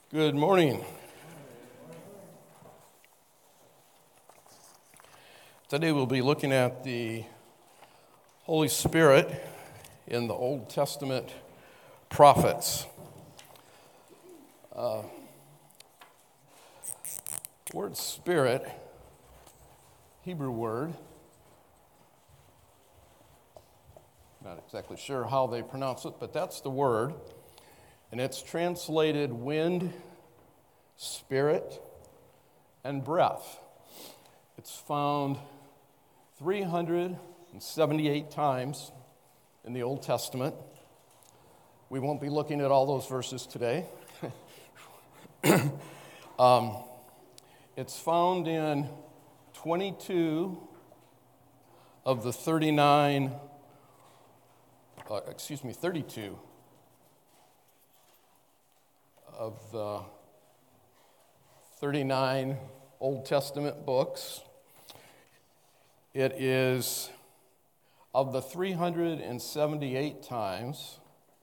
Good morning. Today we'll be looking at the Holy Spirit in the Old Testament prophets. The word spirit, Hebrew word, not exactly sure how they pronounce it, but that's the word. And it's translated wind, spirit, and breath. It's found 378 times in the Old Testament. We won't be looking at all those verses today. It's found in 22 of the 32 of the 39 Old Testament books. It is, of the 378 times,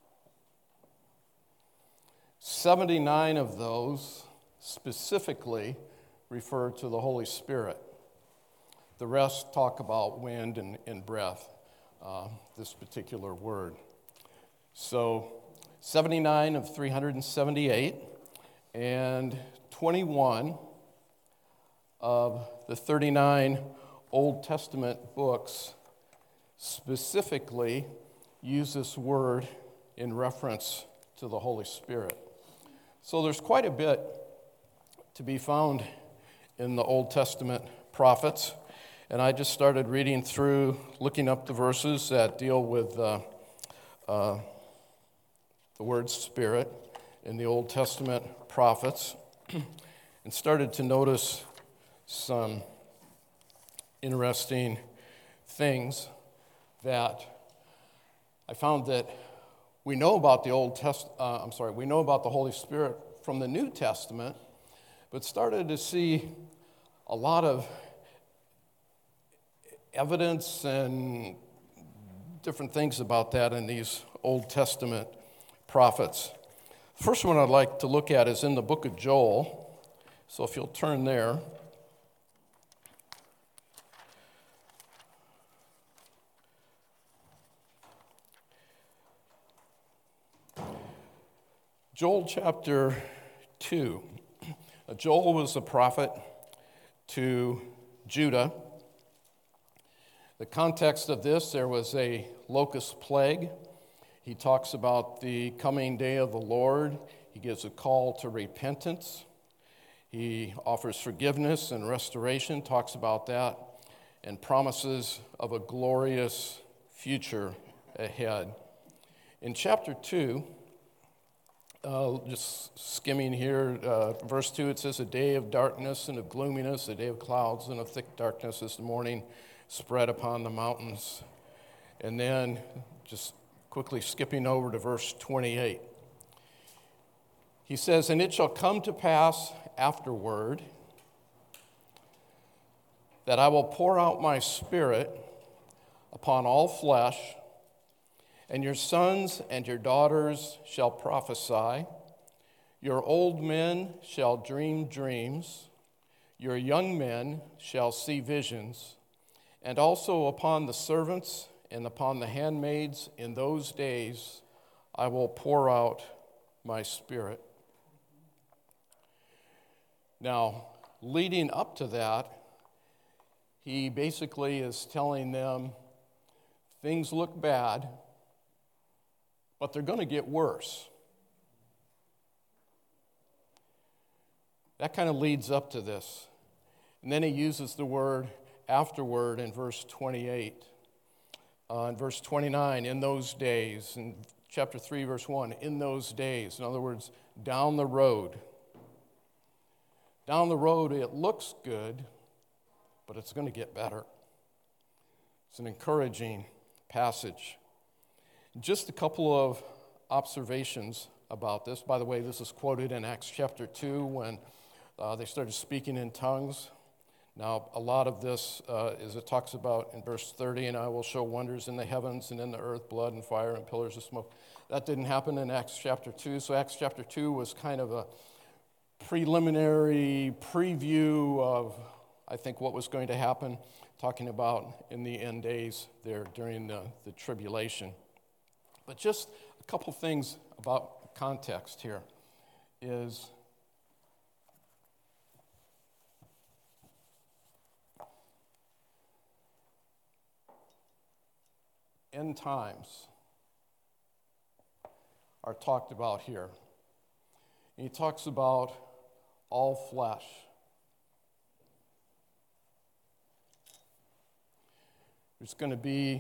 79 of those specifically refer to the Holy Spirit. The rest talk about wind and breath, this particular word. So 79 of 378, and 21 of the 39 Old Testament books specifically use this word in reference to the Holy Spirit. So there's quite a bit to be found in the Old Testament prophets, and I just started reading through, looking up the verses that deal with the word spirit in the Old Testament prophets, and started to notice some interesting things that I found that we know about the we know about the Holy Spirit from the New Testament, but started to see a lot of evidence and different things about that in these Old Testament prophets. The first one I'd like to look at is in the book of Joel. So if you'll turn there. Joel chapter 2. Joel was a prophet to Judah. The context of this, there was a locust plague. He talks about the coming day of the Lord. He gives a call to repentance. He offers forgiveness and restoration, talks about that, and promises of a glorious future ahead. In chapter 2, just skimming here, verse 2, it says, "A day of darkness and of gloominess, a day of clouds and of thick darkness as the morning spread upon the mountains." And then just quickly skipping over to verse 28. He says, "And it shall come to pass afterward that I will pour out my spirit upon all flesh, and your sons and your daughters shall prophesy. Your old men shall dream dreams. Your young men shall see visions. And also upon the servants and upon the handmaids in those days I will pour out my spirit." Now, leading up to that, he basically is telling them things look bad, but they're going to get worse. That kind of leads up to this. And then he uses the word afterward in verse 28. In verse 29, in those days. In chapter 3, verse 1, in those days. In other words, down the road. Down the road, it looks good, but it's going to get better. It's an encouraging passage. Just a couple of observations about this. By the way, this is quoted in Acts chapter 2 when they started speaking in tongues. Now, a lot of this is it talks about in verse 30, "And I will show wonders in the heavens and in the earth, blood and fire and pillars of smoke." That didn't happen in Acts chapter 2. So Acts chapter 2 was kind of a preliminary preview of, I think, what was going to happen, talking about in the end days there during the tribulation. But just a couple things about context here is end times are talked about here. And he talks about all flesh. There's going to be,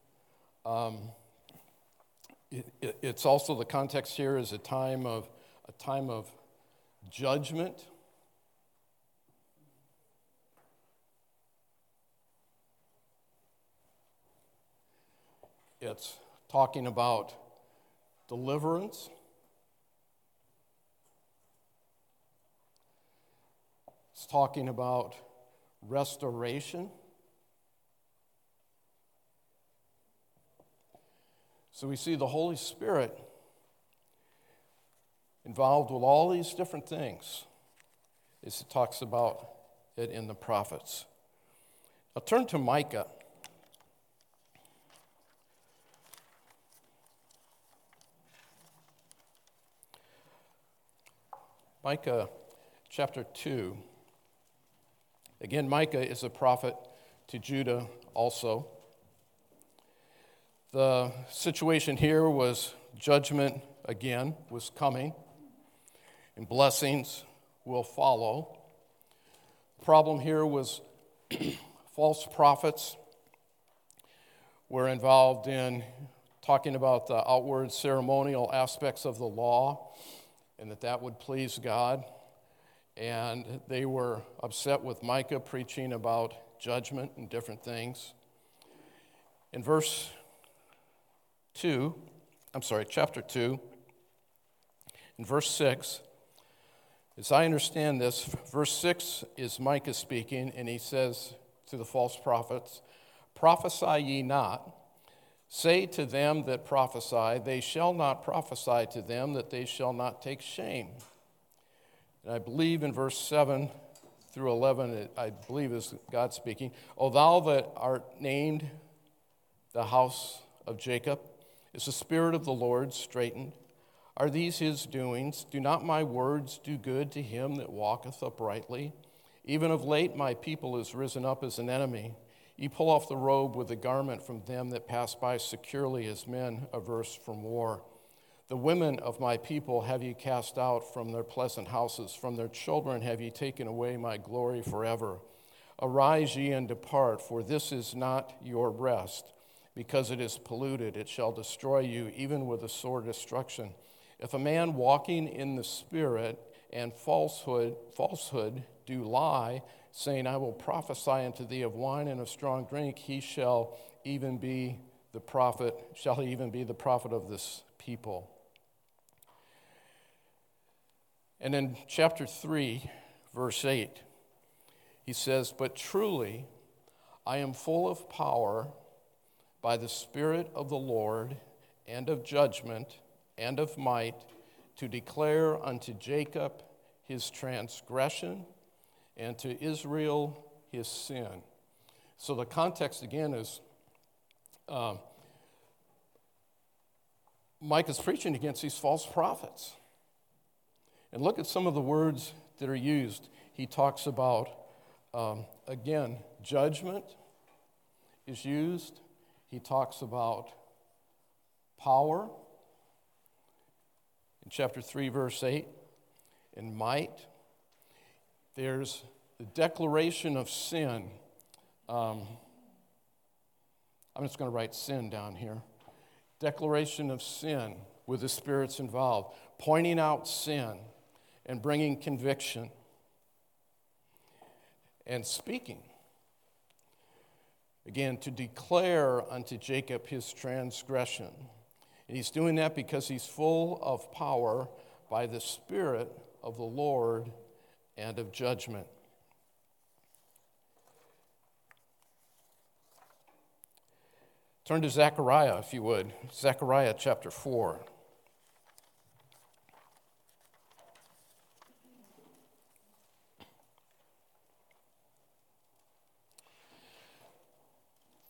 it's also the context here is a time of judgment. It's talking about deliverance. It's talking about restoration. So we see the Holy Spirit involved with all these different things as it talks about it in the prophets. Now turn to Micah. Micah chapter 2. Again, Micah is a prophet to Judah also. The situation here was judgment again was coming, and blessings will follow. The problem here was false prophets were involved in talking about the outward ceremonial aspects of the law and that would please God. And they were upset with Micah preaching about judgment and different things. In chapter 2, in verse 6, as I understand this, verse 6 is Micah speaking, and he says to the false prophets, "Prophesy ye not, say to them that prophesy, they shall not prophesy to them, that they shall not take shame." And I believe in verse 7 through 11, I believe is God speaking, "O thou that art named the house of Jacob, is the Spirit of the Lord straitened? Are these his doings? Do not my words do good to him that walketh uprightly? Even of late my people is risen up as an enemy. Ye pull off the robe with the garment from them that pass by securely as men averse from war. The women of my people have ye cast out from their pleasant houses. From their children have ye taken away my glory forever. Arise ye and depart, for this is not your rest. Because it is polluted, it shall destroy you, even with a sore destruction. If a man walking in the Spirit and falsehood do lie, saying, I will prophesy unto thee of wine and of strong drink, he shall even be the prophet of this people." And in chapter 3, verse 8, he says, "But truly I am full of power by the Spirit of the Lord, and of judgment, and of might, to declare unto Jacob his transgression, and to Israel his sin." So the context again is Micah's preaching against these false prophets. And look at some of the words that are used. He talks about, again, judgment is used. He talks about power in chapter 3, verse 8, and might. There's the declaration of sin. I'm just going to write sin down here. Declaration of sin with the spirits involved, pointing out sin and bringing conviction and speaking. Again, to declare unto Jacob his transgression. And he's doing that because he's full of power by the Spirit of the Lord and of judgment. Turn to Zechariah, if you would. Zechariah chapter 4.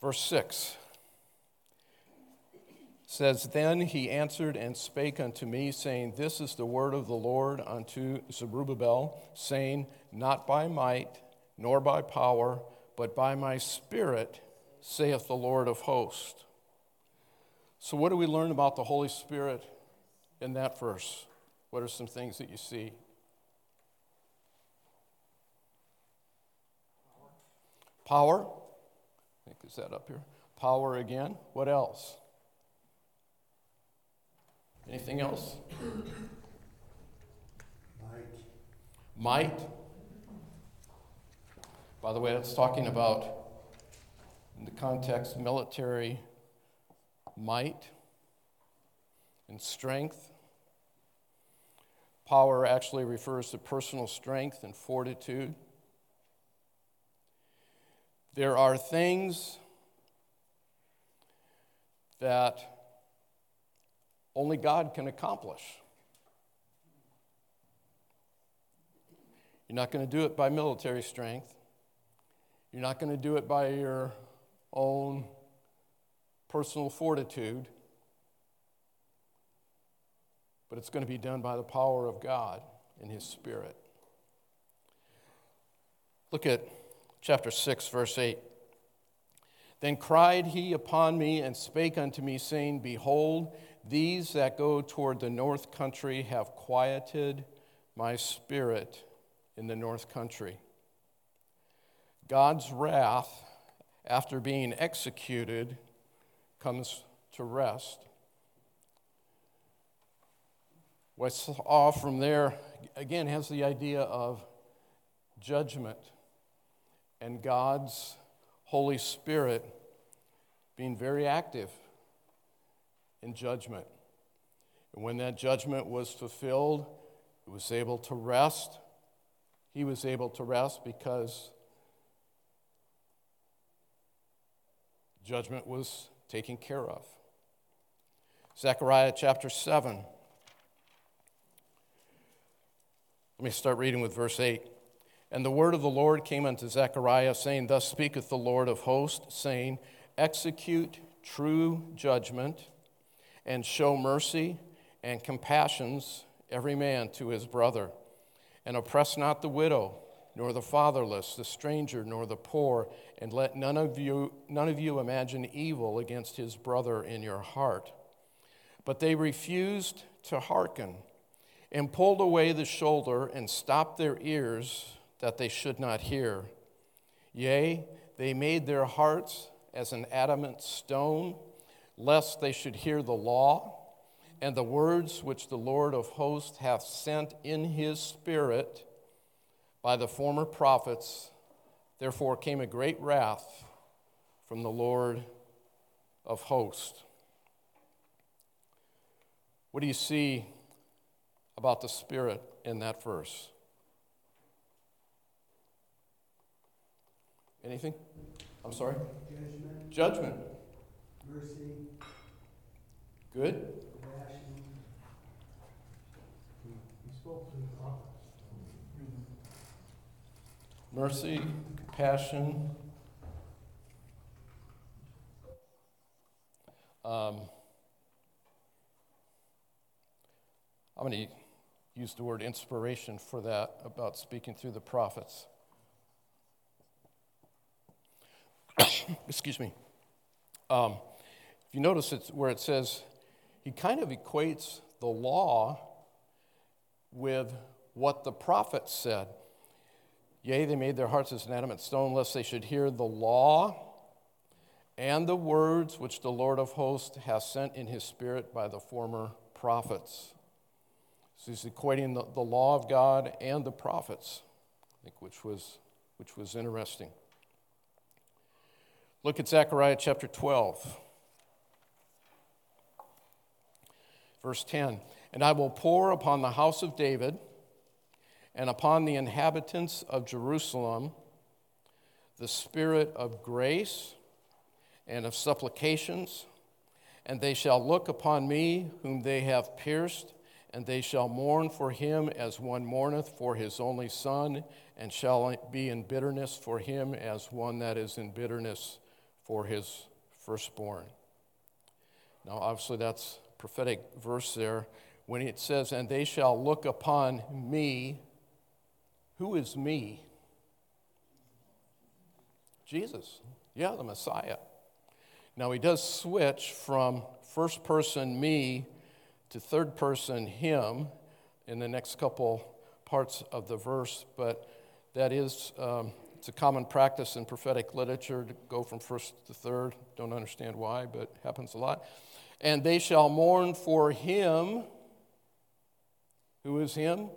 Verse 6 says, Then he answered and spake unto me, saying, This is the word of the Lord unto Zerubbabel, saying, Not by might, nor by power, but by my Spirit, saith the Lord of hosts. So what do we learn about the Holy Spirit in that verse? What are some things that you see? Power. I think, is that up here? Power again. What else? Anything else? Might. By the way, it's talking about, in the context, military might and strength. Power actually refers to personal strength and fortitude. There are things that only God can accomplish. You're not going to do it by military strength. You're not going to do it by your own personal fortitude. But it's going to be done by the power of God and His Spirit. Look at chapter 6, verse 8. Then cried he upon me and spake unto me, saying, Behold, these that go toward the north country have quieted my spirit in the north country. God's wrath, after being executed, comes to rest. What's off from there, again, has the idea of judgment and God's Holy Spirit being very active in judgment. And when that judgment was fulfilled, it was able to rest. He was able to rest because judgment was taken care of. Zechariah chapter 7. Let me start reading with verse 8. And the word of the Lord came unto Zechariah, saying, Thus speaketh the Lord of hosts, saying, Execute true judgment, and show mercy and compassions every man to his brother. And oppress not the widow, nor the fatherless, the stranger, nor the poor, and let none of you imagine evil against his brother in your heart. But they refused to hearken, and pulled away the shoulder, and stopped their ears, that they should not hear. Yea, they made their hearts as an adamant stone, lest they should hear the law, and the words which the Lord of hosts hath sent in his Spirit by the former prophets. Therefore came a great wrath from the Lord of hosts. What do you see about the Spirit in that verse? Anything? I'm sorry? Judgment. Mercy. Good. Compassion. He spoke to the prophets. Mercy, compassion. I'm going to use the word inspiration for that, about speaking through the prophets. Excuse me. If you notice it's where it says, he kind of equates the law with what the prophets said. Yea, they made their hearts as an adamant stone, lest they should hear the law and the words which the Lord of hosts hath sent in his Spirit by the former prophets. So he's equating the law of God and the prophets, I think, which was interesting. Look at Zechariah chapter 12, verse 10. And I will pour upon the house of David and upon the inhabitants of Jerusalem the spirit of grace and of supplications, and they shall look upon me whom they have pierced, and they shall mourn for him as one mourneth for his only son, and shall be in bitterness for him as one that is in bitterness for his firstborn. Now, obviously, that's a prophetic verse there. When it says, and they shall look upon me, who is me? Jesus. Yeah, the Messiah. Now, he does switch from first person me to third person him in the next couple parts of the verse, but that is, it's a common practice in prophetic literature to go from first to third. Don't understand why, but it happens a lot. And they shall mourn for him. Who is him?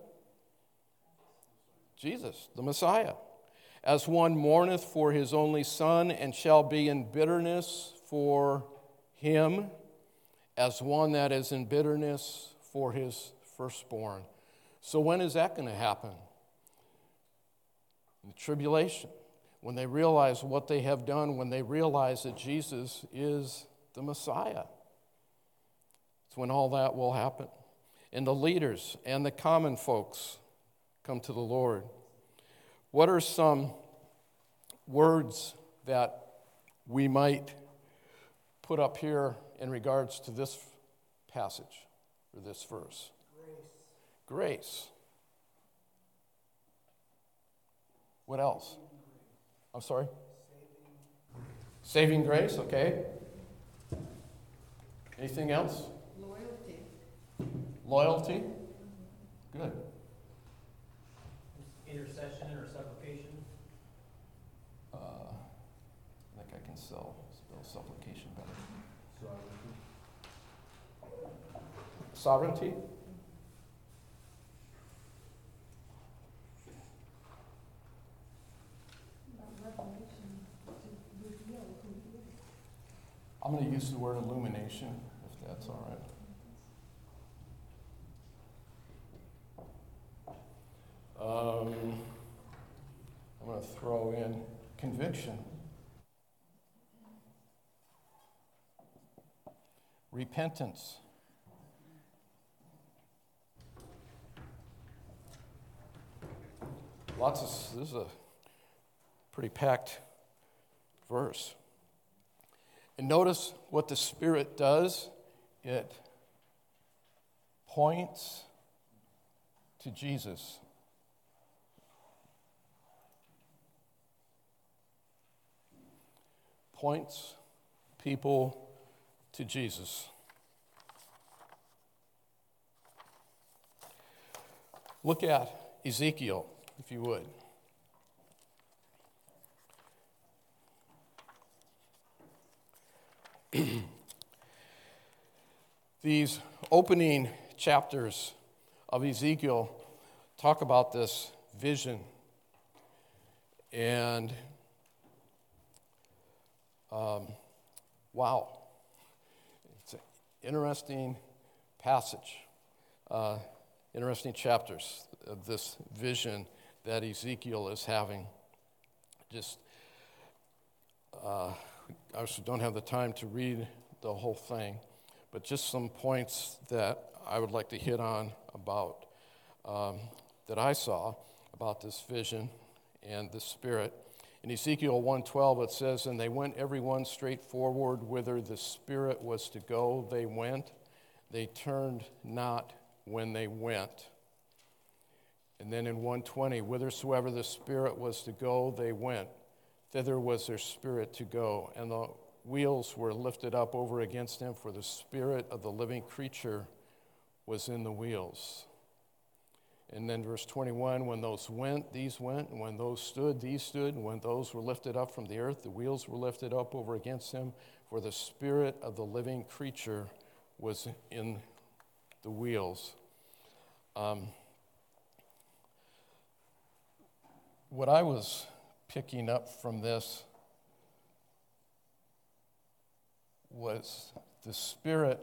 Jesus, the Messiah. As one mourneth for his only son, and shall be in bitterness for him, as one that is in bitterness for his firstborn. So when is that going to happen? In the tribulation. When they realize what they have done, when they realize that Jesus is the Messiah. It's when all that will happen. And the leaders and the common folks come to the Lord. What are some words that we might put up here in regards to this passage or this verse? Grace. What else? I'm sorry? Saving grace, okay. Anything else? Loyalty? Good. Intercession or supplication? I think I can spell supplication better. Sovereignty? I'm going to use the word illumination, if that's all right. I'm going to throw in conviction. Repentance. This is a pretty packed verse. And notice what the Spirit does. It points to Jesus. Points people to Jesus. Look at Ezekiel, if you would. These opening chapters of Ezekiel talk about this vision. And wow, it's an interesting passage, interesting chapters of this vision that Ezekiel is having. I also don't have the time to read the whole thing, but just some points that I would like to hit on about, that I saw about this vision and the Spirit. In Ezekiel 1:12 it says, and they went every one straight forward whither the Spirit was to go, they went. They turned not when they went. And then in 1:20, whithersoever the Spirit was to go, they went. Thither was their spirit to go. And the wheels were lifted up over against them, for the spirit of the living creature was in the wheels. And then verse 21, when those went, these went, and when those stood, these stood, and when those were lifted up from the earth, the wheels were lifted up over against them, for the spirit of the living creature was in the wheels. What I was picking up from this was the Spirit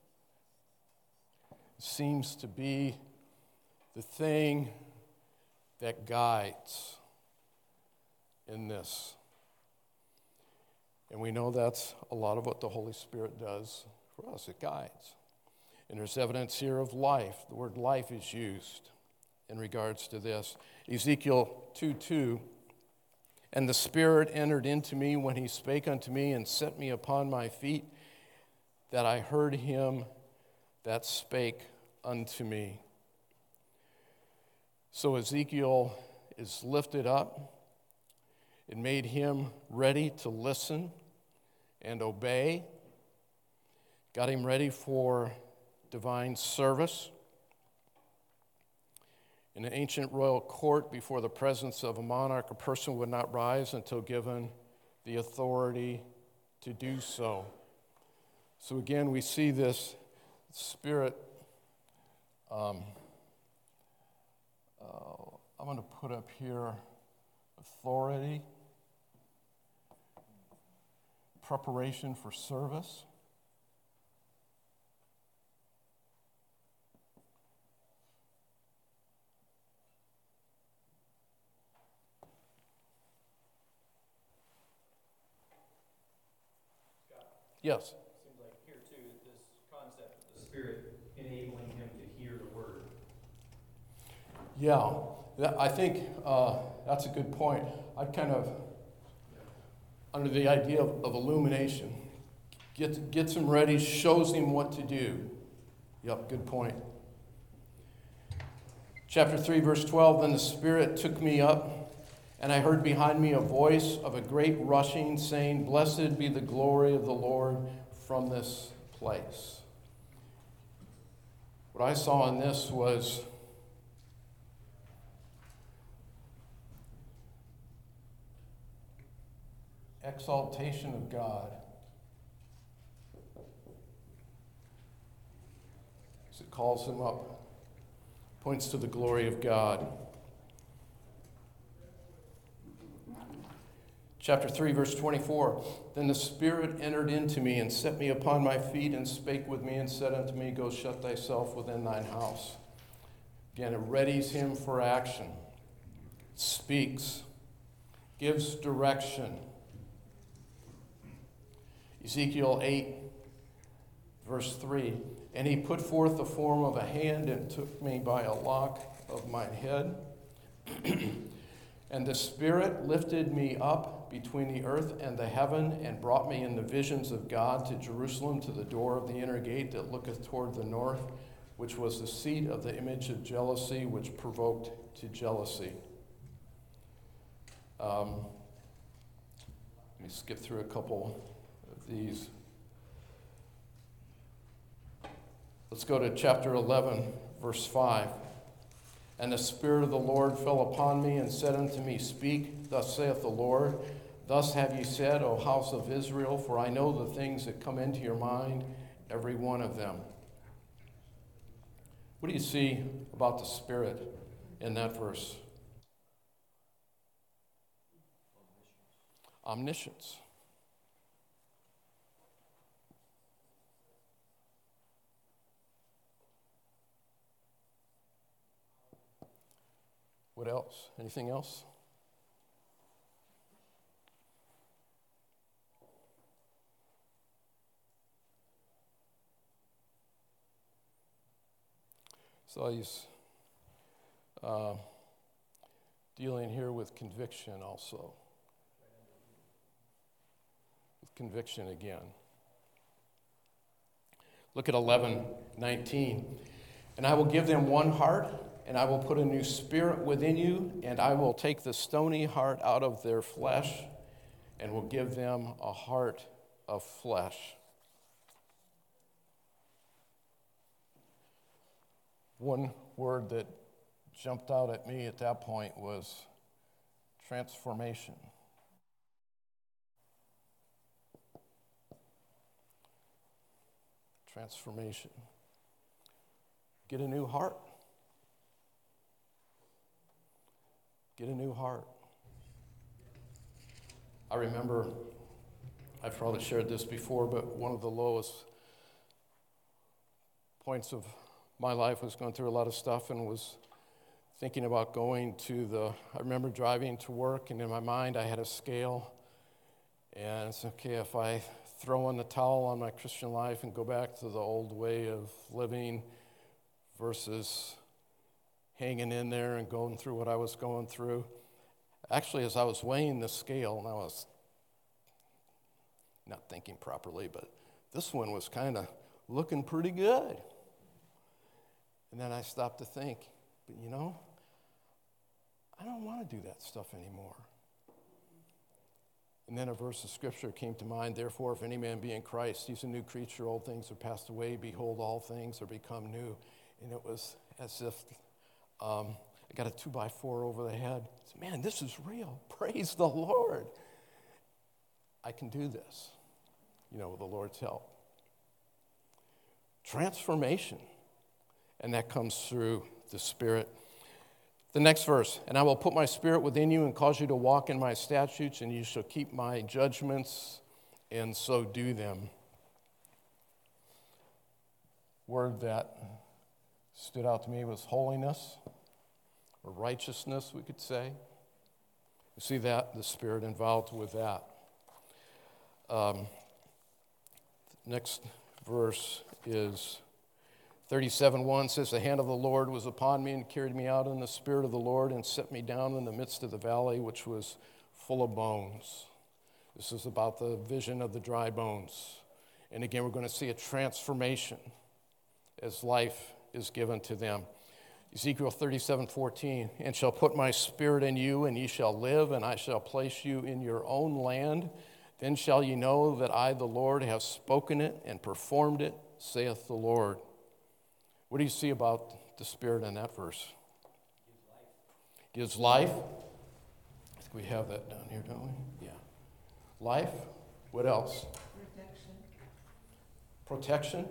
seems to be the thing that guides in this. And we know that's a lot of what the Holy Spirit does for us. It guides. And there's evidence here of life. The word life is used in regards to this. Ezekiel 2:2, And the Spirit entered into me when he spake unto me and set me upon my feet, that I heard him that spake unto me. So Ezekiel is lifted up. It made him ready to listen and obey. Got him ready for divine service. In an ancient royal court, before the presence of a monarch, a person would not rise until given the authority to do so. So again, we see this Spirit. I'm going to put up here authority, preparation for service. Yes. Seems like here too, this concept of the Spirit enabling him to hear the word. Yeah, I think that's a good point. I'd kind of, under the idea of illumination, gets him ready, shows him what to do. Yep, good point. Chapter 3, verse 12, then the Spirit took me up, and I heard behind me a voice of a great rushing, saying, Blessed be the glory of the Lord from this place. What I saw in this was exaltation of God. As it calls him up, points to the glory of God. Chapter 3, verse 24, then the Spirit entered into me and set me upon my feet and spake with me and said unto me, Go shut thyself within thine house. Again, it readies him for action. Speaks. Gives direction. Ezekiel 8, verse 3, and he put forth the form of a hand and took me by a lock of mine head. And the Spirit lifted me up between the earth and the heaven and brought me in the visions of God to Jerusalem, to the door of the inner gate that looketh toward the north, which was the seat of the image of jealousy, which provoked to jealousy. Let me skip through a couple of these. Let's go to chapter 11, verse 5. And the Spirit of the Lord fell upon me and said unto me, Speak, thus saith the Lord. Thus have ye said, O house of Israel, for I know the things that come into your mind, every one of them. What do you see about the Spirit in that verse? Omniscience. What else? Anything else? So he's dealing here with conviction also. With conviction again. Look at 11:19. And I will give them one heart, and I will put a new spirit within you, and I will take the stony heart out of their flesh, and will give them a heart of flesh. One word that jumped out at me at that point was transformation. Transformation. Get a new heart. Get a new heart. I remember, I've probably shared this before, but one of the lowest points of my life was going through a lot of stuff and was thinking about going to I remember driving to work, and in my mind I had a scale, and it's okay if I throw in the towel on my Christian life and go back to the old way of living versus hanging in there and going through what I was going through. Actually, as I was weighing the scale, and I was not thinking properly, but this one was kind of looking pretty good. And then I stopped to think, but I don't want to do that stuff anymore. And then a verse of scripture came to mind, therefore, if any man be in Christ, he's a new creature, old things are passed away, behold, all things are become new. And it was as if I got a 2x4 over the head. Man, this is real. Praise the Lord. I can do this, with the Lord's help. Transformation. And that comes through the Spirit. The next verse, and I will put my Spirit within you and cause you to walk in my statutes, and you shall keep my judgments, and so do them. Word that stood out to me was holiness, or righteousness, we could say. You see that, the Spirit involved with that. Next verse is 37:1 says, the hand of the Lord was upon me and carried me out in the Spirit of the Lord and set me down in the midst of the valley, which was full of bones. This is about the vision of the dry bones. And again, we're going to see a transformation as life is given to them. Ezekiel 37:14, and shall put my Spirit in you, and ye shall live, and I shall place you in your own land. Then shall ye know that I, the Lord, have spoken it and performed it, saith the Lord. What do you see about the Spirit in that verse? Gives life. I think we have that down here, don't we? Yeah. Life. What else? Protection.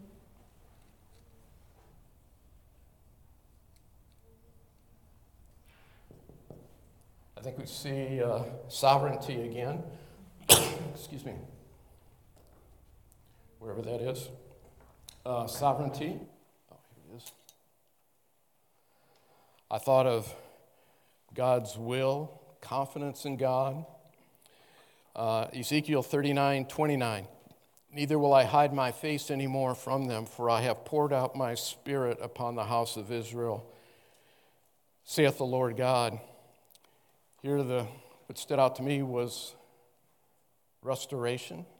I think we see sovereignty again. Excuse me. Wherever that is. Sovereignty. I thought of God's will, confidence in God. Ezekiel 39:29. Neither will I hide my face anymore from them, for I have poured out my Spirit upon the house of Israel, saith the Lord God. Here what stood out to me was restoration.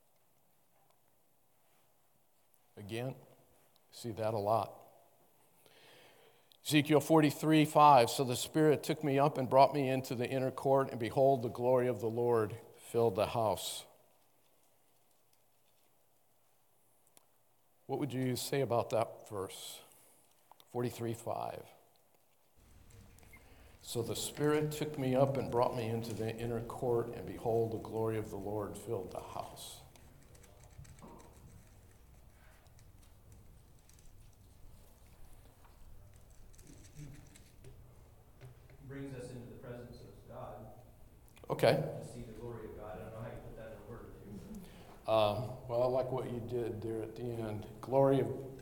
Again, see that a lot. Ezekiel 43:5, so the Spirit took me up and brought me into the inner court, and behold, the glory of the Lord filled the house. What would you say about that verse? 43:5. So the Spirit took me up and brought me into the inner court, and behold, the glory of the Lord filled the house. Brings us into the presence of God. Okay. To see the glory of God. I don't know how you put that in a word or two. Well, I like what you did there at the end. Glory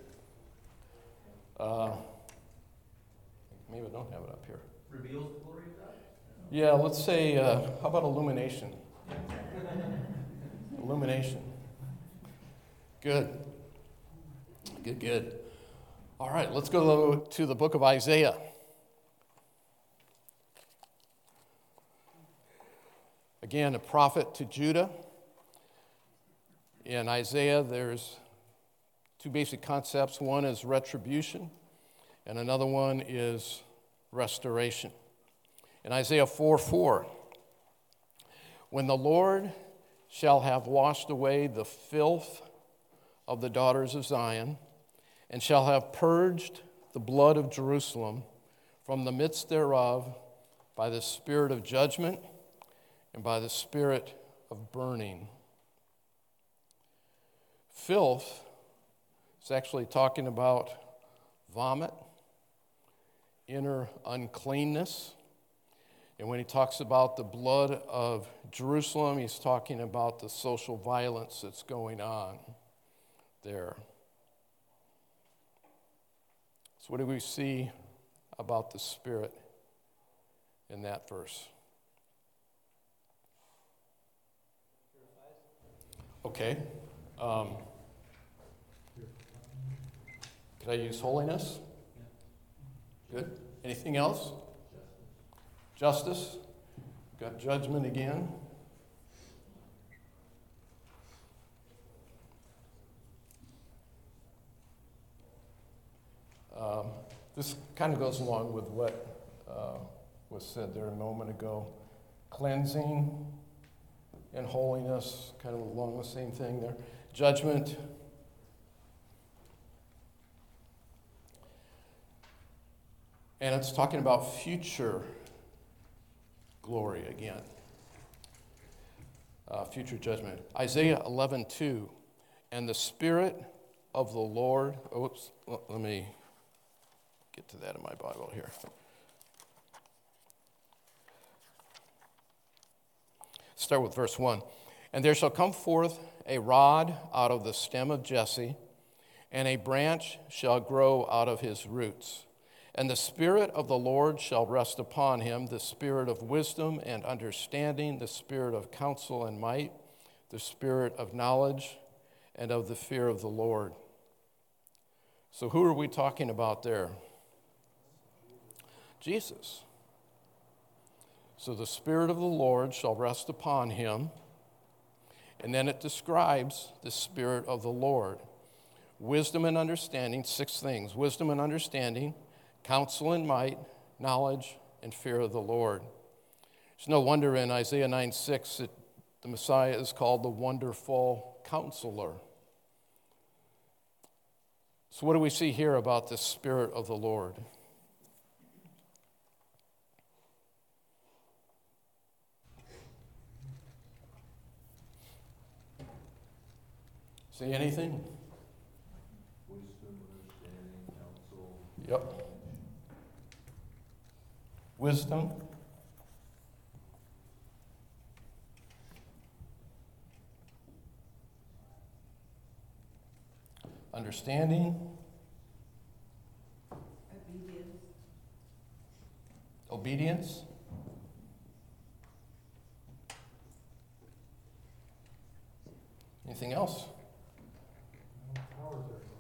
of... maybe I don't have it up here. Reveals the glory of God? Yeah, let's say, how about illumination? Illumination. Good. Good. All right, let's go to the book of Isaiah. Again, a prophet to Judah. In Isaiah, there's two basic concepts. One is retribution, and another one is restoration. In Isaiah 4:4, when the Lord shall have washed away the filth of the daughters of Zion, and shall have purged the blood of Jerusalem from the midst thereof by the spirit of judgment and by the spirit of burning. Filth is actually talking about vomit, inner uncleanness. And when he talks about the blood of Jerusalem, he's talking about the social violence that's going on there. So what do we see about the Spirit in that verse? Okay. Could I use holiness? Good. Anything else? Justice. got judgment again. This kind of goes along with what was said there a moment ago. Cleansing and holiness, kind of along the same thing there. Judgment. And it's talking about future glory again. Future judgment. Isaiah 11:2. And the Spirit of the Lord. Oops, let me get to that in my Bible here. Start with verse 1. And there shall come forth a rod out of the stem of Jesse, and a branch shall grow out of his roots. And the Spirit of the Lord shall rest upon him, the Spirit of wisdom and understanding, the Spirit of counsel and might, the Spirit of knowledge and of the fear of the Lord. So who are we talking about there? Jesus. So the Spirit of the Lord shall rest upon him. And then it describes the Spirit of the Lord. Wisdom and understanding, 6 things. Wisdom and understanding, counsel and might, knowledge and fear of the Lord. It's no wonder in Isaiah 9:6 that the Messiah is called the Wonderful Counselor. So what do we see here about the Spirit of the Lord? See anything? Wisdom, understanding, counsel. Yep. Wisdom. Understanding. Obedience. Anything else? Power is there,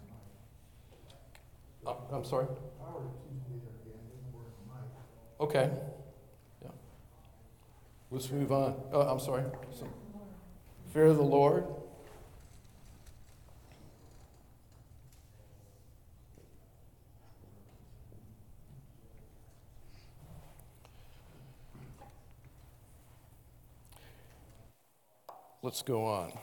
I'm sorry? power seems to be there again, doesn't work for might. Okay. Yeah. Let's move on. Oh, I'm sorry. Fear of the Lord. Let's go on.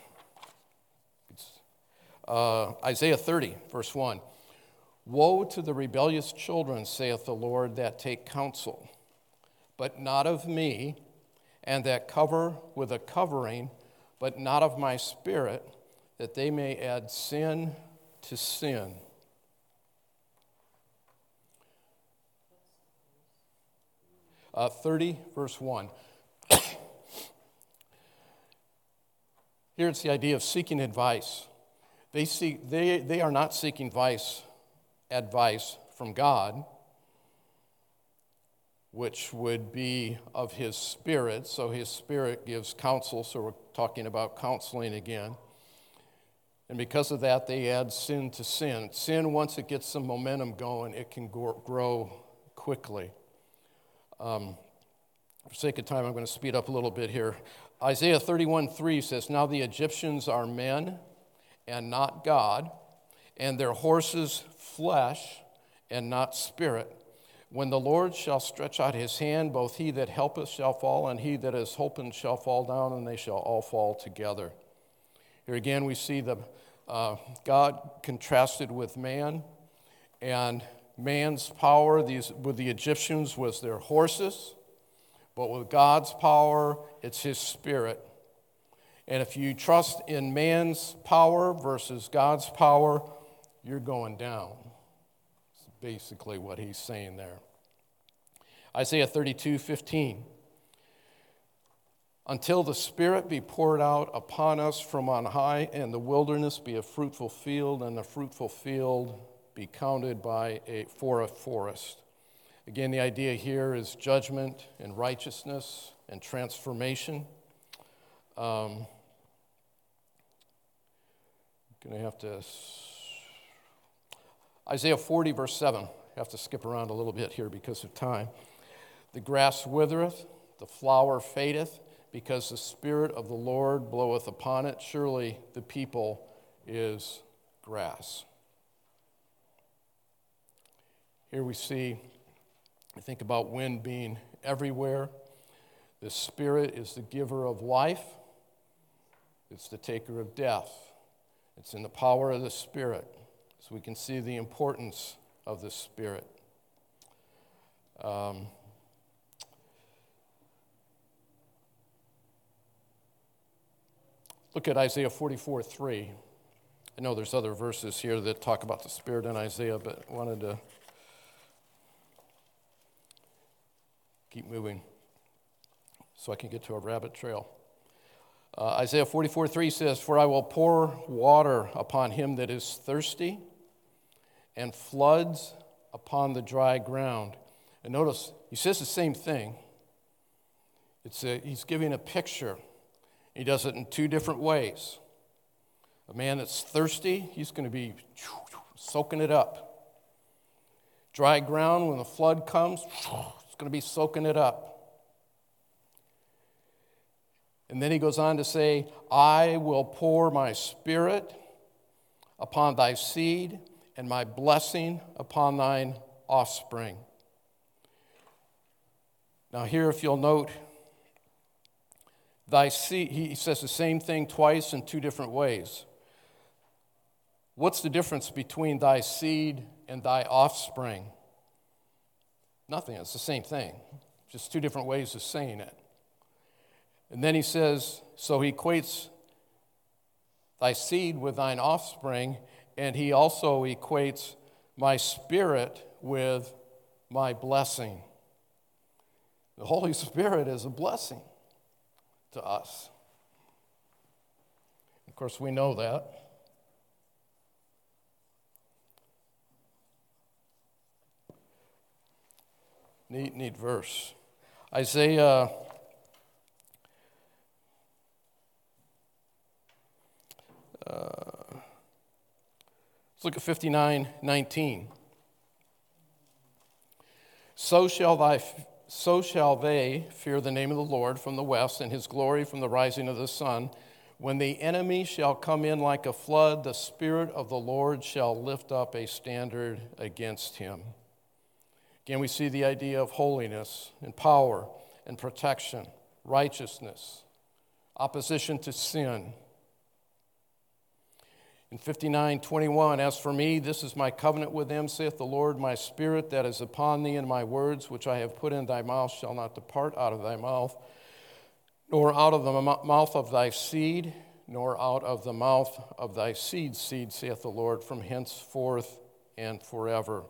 Isaiah 30, verse 1. Woe to the rebellious children, saith the Lord, that take counsel, but not of me, and that cover with a covering, but not of my Spirit, that they may add sin to sin. Uh, 30, verse 1. Here it's the idea of seeking advice. They are not seeking advice from God, which would be of his Spirit. So his Spirit gives counsel, so we're talking about counseling again. And because of that, they add sin to sin. Sin, once it gets some momentum going, it can grow quickly. For sake of time, I'm going to speed up a little bit here. Isaiah 31:3 says, Now the Egyptians are men and not God, and their horses flesh and not spirit. When the Lord shall stretch out his hand, both he that helpeth shall fall, and he that is hoping shall fall down, and they shall all fall together. Here again we see the God contrasted with man, and man's power with the Egyptians was their horses, but with God's power, it's his Spirit. And if you trust in man's power versus God's power, you're going down. That's basically what he's saying there. Isaiah 32:15. Until the Spirit be poured out upon us from on high, and the wilderness be a fruitful field, and the fruitful field be counted for a forest. Again, the idea here is judgment and righteousness and transformation. Going to have to Isaiah 40, verse 7. I have to skip around a little bit here because of time. The grass withereth, The flower fadeth, because the Spirit of the Lord bloweth upon it. Surely the people is grass. Here we see, I think about wind being everywhere. The Spirit is the giver of life. It's the taker of death. It's in the power of the Spirit. So we can see the importance of the Spirit. Look at Isaiah 44:3. I know there's other verses here that talk about the Spirit in Isaiah, but I wanted to keep moving so I can get to a rabbit trail. Isaiah 44:3 says, "For I will pour water upon him that is thirsty, and floods upon the dry ground." And notice, he says the same thing. He's giving a picture. He does it in two different ways. A man that's thirsty, he's going to be soaking it up. Dry ground, when the flood comes, it's going to be soaking it up. And then he goes on to say, "I will pour my Spirit upon thy seed and my blessing upon thine offspring." Now here, if you'll note, thy seed, he says the same thing twice in two different ways. What's the difference between thy seed and thy offspring? Nothing. It's the same thing. Just two different ways of saying it. And then he says, so he equates thy seed with thine offspring, and he also equates my Spirit with my blessing. The Holy Spirit is a blessing to us. Of course, we know that. Neat verse. Isaiah let's look at 59:19. So shall they fear the name of the Lord from the west, and his glory from the rising of the sun. When the enemy shall come in like a flood, the Spirit of the Lord shall lift up a standard against him. Again, we see the idea of holiness and power and protection, righteousness, opposition to sin. In 59:21, as for me, this is my covenant with them, saith the Lord, my Spirit that is upon thee, and my words which I have put in thy mouth shall not depart out of thy mouth, nor out of the mouth of thy seed, nor out of the mouth of thy seed's seed, saith the Lord, from henceforth and forever.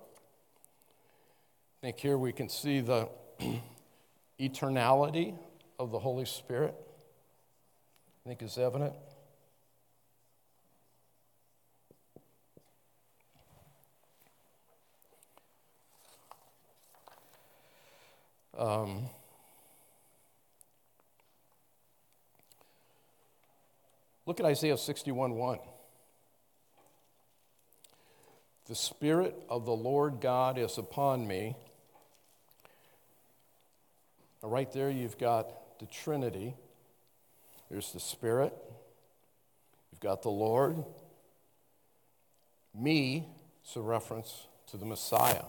I think here we can see the eternality of the Holy Spirit. I think is evident. Look at Isaiah 61:1. The Spirit of the Lord God is upon me. Now, right there, you've got the Trinity. There's the Spirit. You've got the Lord. Me is a reference to the Messiah.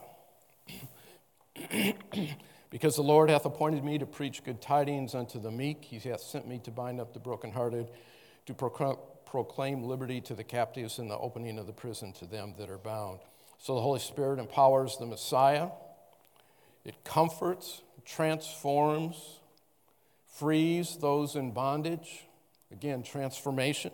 Because the Lord hath appointed me to preach good tidings unto the meek. He hath sent me to bind up the brokenhearted, to proclaim liberty to the captives and the opening of the prison to them that are bound. So the Holy Spirit empowers the Messiah. It comforts, transforms, frees those in bondage. Again, transformation.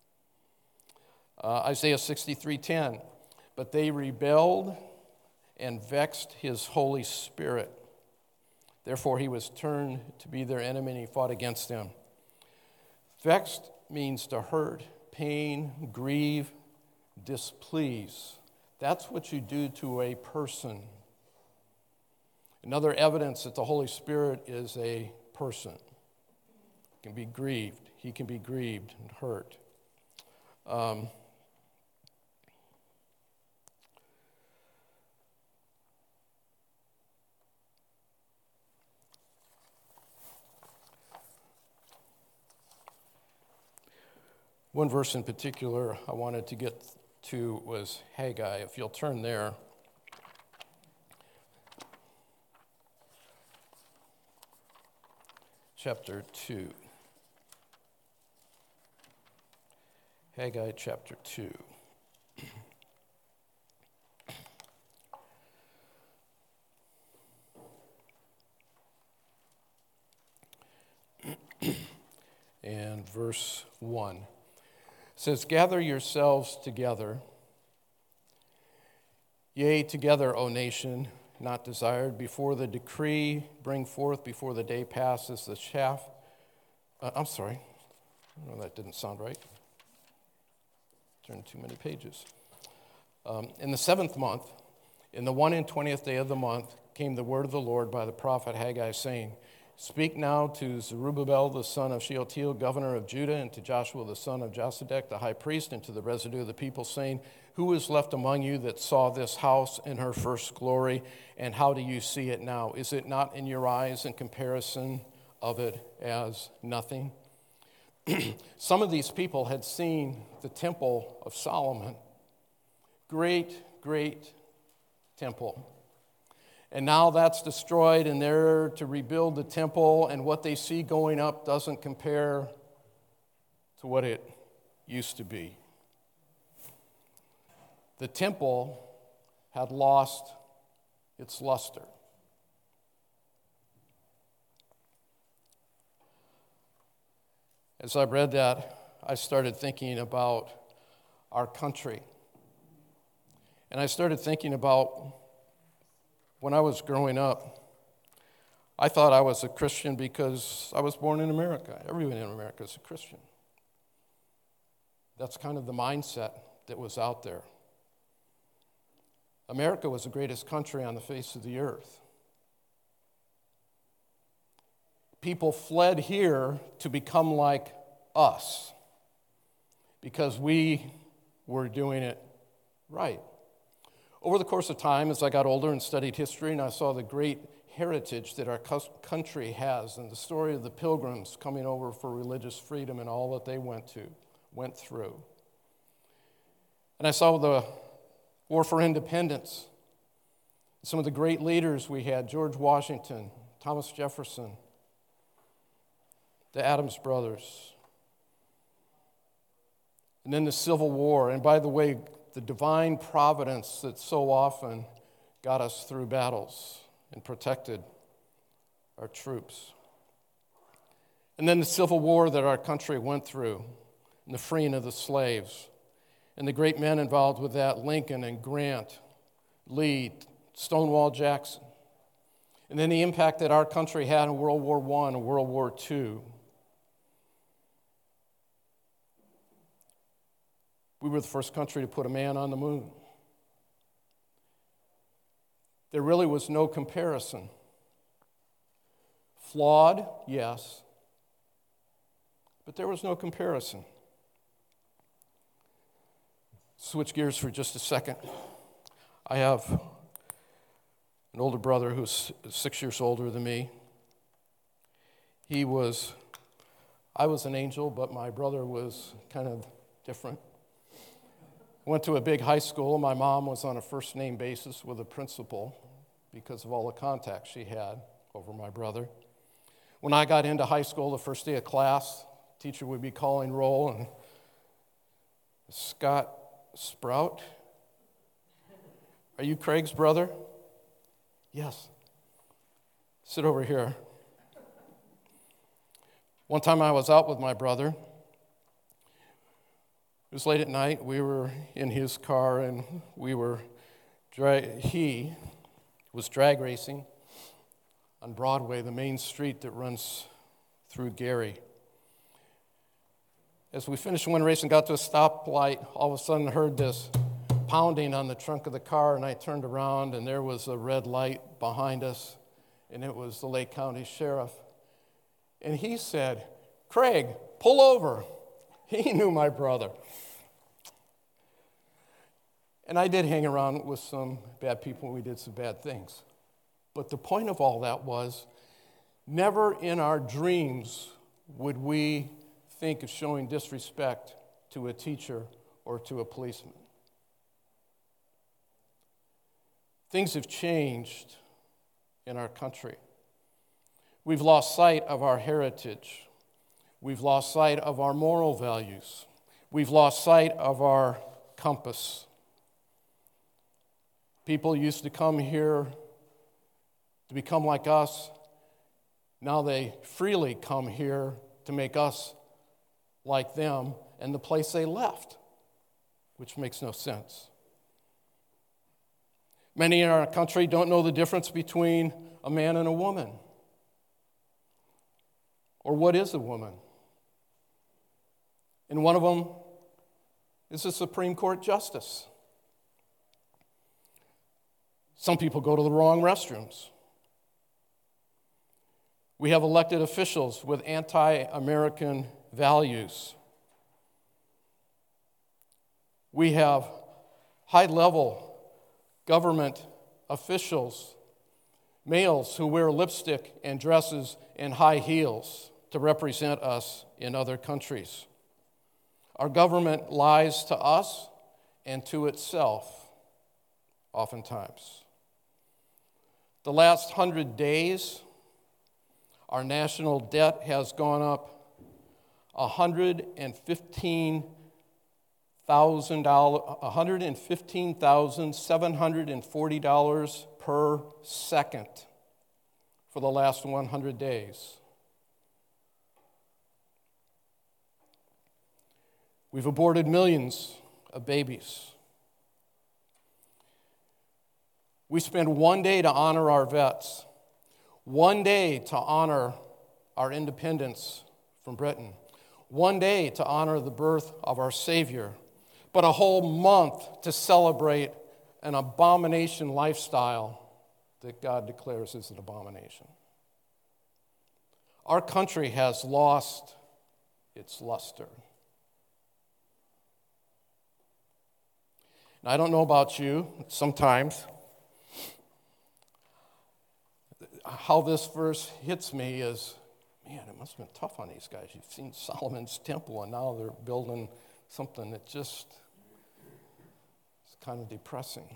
Isaiah 63:10. But they rebelled and vexed his Holy Spirit. Therefore he was turned to be their enemy, and he fought against them. Vexed means to hurt, pain, grieve, displease. That's what you do to a person. Another evidence that the Holy Spirit is a person. He can be grieved. He can be grieved and hurt. One verse in particular I wanted to get to was Haggai. If you'll turn there. Chapter 2. Haggai chapter 2. And verse 1 says, "Gather yourselves together, yea, together, O nation, not desired, before the decree bring forth, before the day passes the chaff." I'm sorry. No, that didn't sound right. Turned too many pages. In the 7th month, in the 21st day of the month, came the word of the Lord by the prophet Haggai, saying, "Speak now to Zerubbabel the son of Shealtiel, governor of Judah, and to Joshua the son of Josedek, the high priest, and to the residue of the people, saying, Who is left among you that saw this house in her first glory, and how do you see it now? Is it not in your eyes in comparison of it as nothing?" Some of these people had seen the temple of Solomon. Great, great temple. And now that's destroyed, and they're to rebuild the temple, and what they see going up doesn't compare to what it used to be. The temple had lost its luster. As I read that, I started thinking about our country. And I started thinking about when I was growing up. I thought I was a Christian because I was born in America. Everyone in America is a Christian. That's kind of the mindset that was out there. America was the greatest country on the face of the earth. People fled here to become like us because we were doing it right. Over the course of time, as I got older and studied history, and I saw the great heritage that our country has and the story of the Pilgrims coming over for religious freedom and all that they went through. And I saw the War for Independence, some of the great leaders we had, George Washington, Thomas Jefferson, the Adams brothers, and then the Civil War. And by the way, the divine providence that so often got us through battles and protected our troops. And then the Civil War that our country went through, and the freeing of the slaves, and the great men involved with that, Lincoln and Grant, Lee, Stonewall Jackson. And then the impact that our country had in World War I and World War II. We were the first country to put a man on the moon. There really was no comparison. Flawed, yes, but there was no comparison. Switch gears for just a second. I have an older brother who's 6 years older than me. I was an angel, but my brother was kind of different. Went to a big high school. My mom was on a first-name basis with a principal because of all the contacts she had over my brother. When I got into high school, the first day of class, the teacher would be calling roll, and Scott Sprout, "Are you Craig's brother?" "Yes." "Sit over here." One time I was out with my brother. It was late at night. We were in his car, and he was drag racing on Broadway, the main street that runs through Gary. As we finished one race and got to a stoplight, all of a sudden I heard this pounding on the trunk of the car, and I turned around, and there was a red light behind us, and it was the Lake County Sheriff. And he said, "Craig, pull over." He knew my brother. And I did hang around with some bad people, and we did some bad things. But the point of all that was, never in our dreams would we think of showing disrespect to a teacher or to a policeman. Things have changed in our country. We've lost sight of our heritage. We've lost sight of our moral values. We've lost sight of our compass. People used to come here to become like us. Now they freely come here to make us like them and the place they left, which makes no sense. Many in our country don't know the difference between a man and a woman. Or what is a woman? And one of them is a Supreme Court justice. Some people go to the wrong restrooms. We have elected officials with anti-American values. We have high-level government officials, males who wear lipstick and dresses and high heels to represent us in other countries. Our government lies to us and to itself, oftentimes. The last 100 days, our national debt has gone up $115,740 per second for the last 100 days. We've aborted millions of babies. We spend one day to honor our vets, one day to honor our independence from Britain, one day to honor the birth of our Savior, but a whole month to celebrate an abomination lifestyle that God declares is an abomination. Our country has lost its luster. And I don't know about you, sometimes how this verse hits me is, man, it must have been tough on these guys. You've seen Solomon's temple, and now they're building something that just is kind of depressing.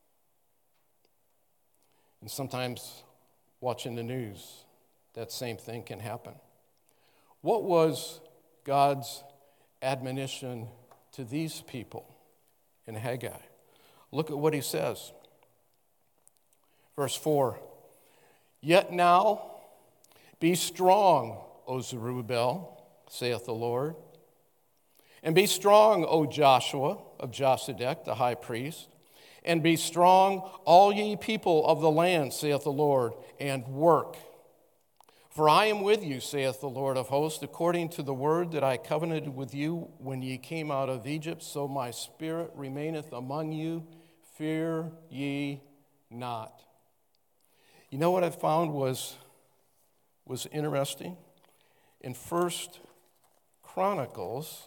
And sometimes watching the news, that same thing can happen. What was God's admonition to these people in Haggai? Look at what he says. Verse 4, "Yet now be strong, O Zerubbabel, saith the Lord, and be strong, O Joshua of Josedech, the high priest, and be strong, all ye people of the land, saith the Lord, and work. For I am with you, saith the Lord of hosts, according to the word that I covenanted with you when ye came out of Egypt, so my spirit remaineth among you, fear ye not." You know what I found was interesting? In 1 Chronicles,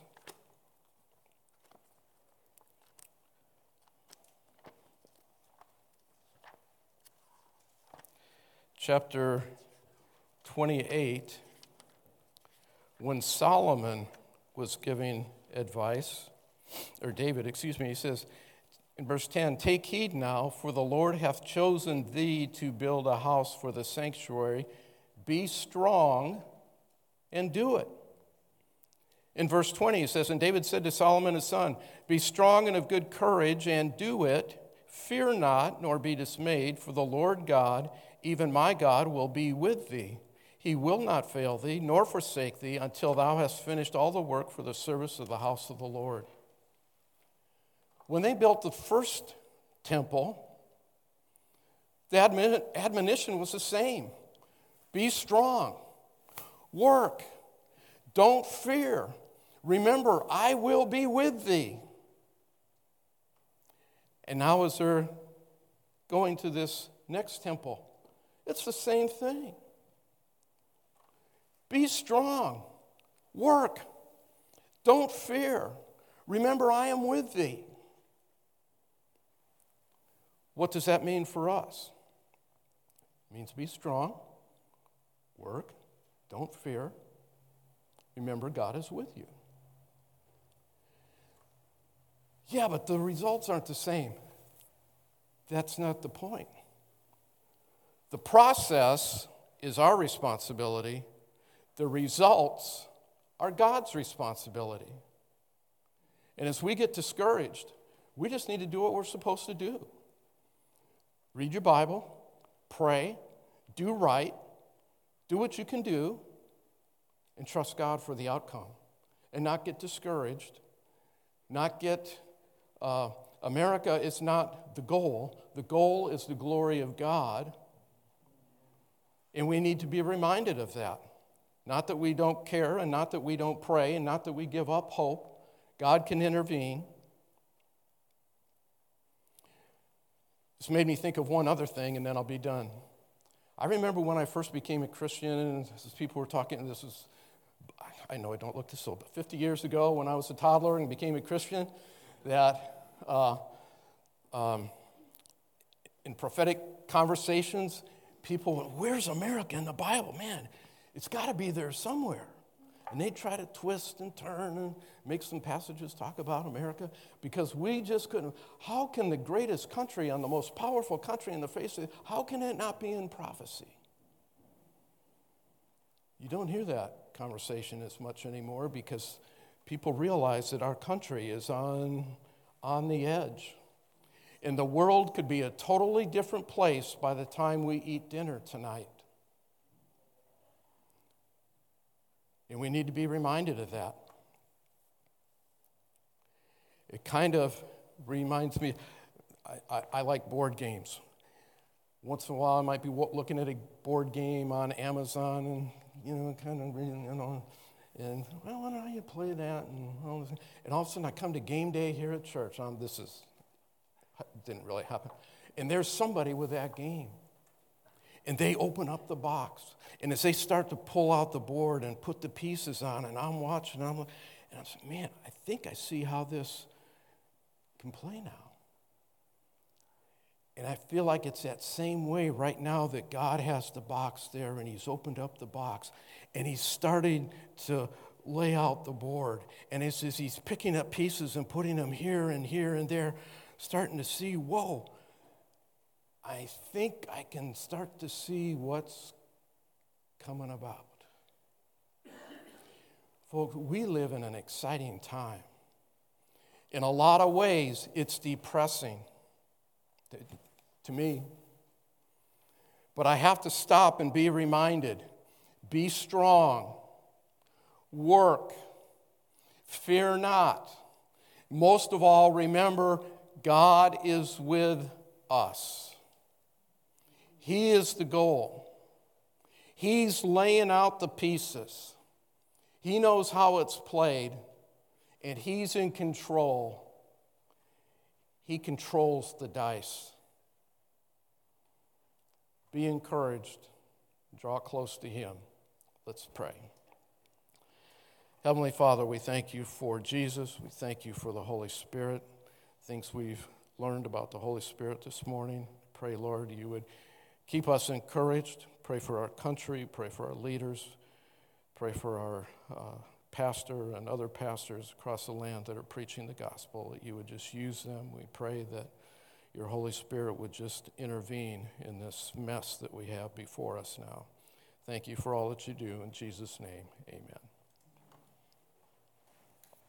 chapter 28, when Solomon was giving advice, or David, he says in verse 10, "Take heed now, for the Lord hath chosen thee to build a house for the sanctuary. Be strong and do it." In verse 20, he says, "And David said to Solomon his son, Be strong and of good courage, and do it. Fear not, nor be dismayed, for the Lord God, even my God, will be with thee. He will not fail thee, nor forsake thee, until thou hast finished all the work for the service of the house of the Lord." When they built the first temple, the admonition was the same. Be strong. Work. Don't fear. Remember, I will be with thee. And now as they're going to this next temple, it's the same thing. Be strong. Work. Don't fear. Remember, I am with thee. What does that mean for us? It means be strong. Work. Don't fear. Remember, God is with you. Yeah, but the results aren't the same. That's not the point. The process is our responsibility. The results are God's responsibility. And as we get discouraged, we just need to do what we're supposed to do. Read your Bible, pray, do right, do what you can do, and trust God for the outcome. And not get discouraged, not get, America is not the goal. The goal is the glory of God. And we need to be reminded of that. Not that we don't care, and not that we don't pray, and not that we give up hope. God can intervene. This made me think of one other thing, and then I'll be done. I remember when I first became a Christian, and people were talking, and this is, I know I don't look this old, but 50 years ago when I was a toddler and became a Christian, that in prophetic conversations, people went, where's America in the Bible? Man, it's got to be there somewhere. And they try to twist and turn and make some passages talk about America because we just couldn't. How can the greatest country and the most powerful country in the face of it, how can it not be in prophecy? You don't hear that conversation as much anymore because people realize that our country is on the edge. And the world could be a totally different place by the time we eat dinner tonight. And we need to be reminded of that. It kind of reminds me, I like board games. Once in a while I might be looking at a board game on Amazon and, kind of reading, and, well, why don't you play that? And all of a sudden I come to game day here at church. Didn't really happen. And there's somebody with that game. And they open up the box. And as they start to pull out the board and put the pieces on, and I'm watching, and I'm saying, man, I think I see how this can play now. And I feel like it's that same way right now that God has the box there, and he's opened up the box, and he's starting to lay out the board. And as he's picking up pieces and putting them here and here and there, starting to see, whoa, I think I can start to see what's coming about. Folks, we live in an exciting time. In a lot of ways, it's depressing to me. But I have to stop and be reminded, be strong, work, fear not. Most of all, remember, God is with us. He is the goal. He's laying out the pieces. He knows how it's played, and he's in control. He controls the dice. Be encouraged. Draw close to him. Let's pray. Heavenly Father, we thank you for Jesus. We thank you for the Holy Spirit. Things we've learned about the Holy Spirit this morning. Pray, Lord, you would keep us encouraged. Pray for our country. Pray for our leaders. Pray for our pastor and other pastors across the land that are preaching the gospel, that you would just use them. We pray that your Holy Spirit would just intervene in this mess that we have before us now. Thank you for all that you do. In Jesus' name, amen.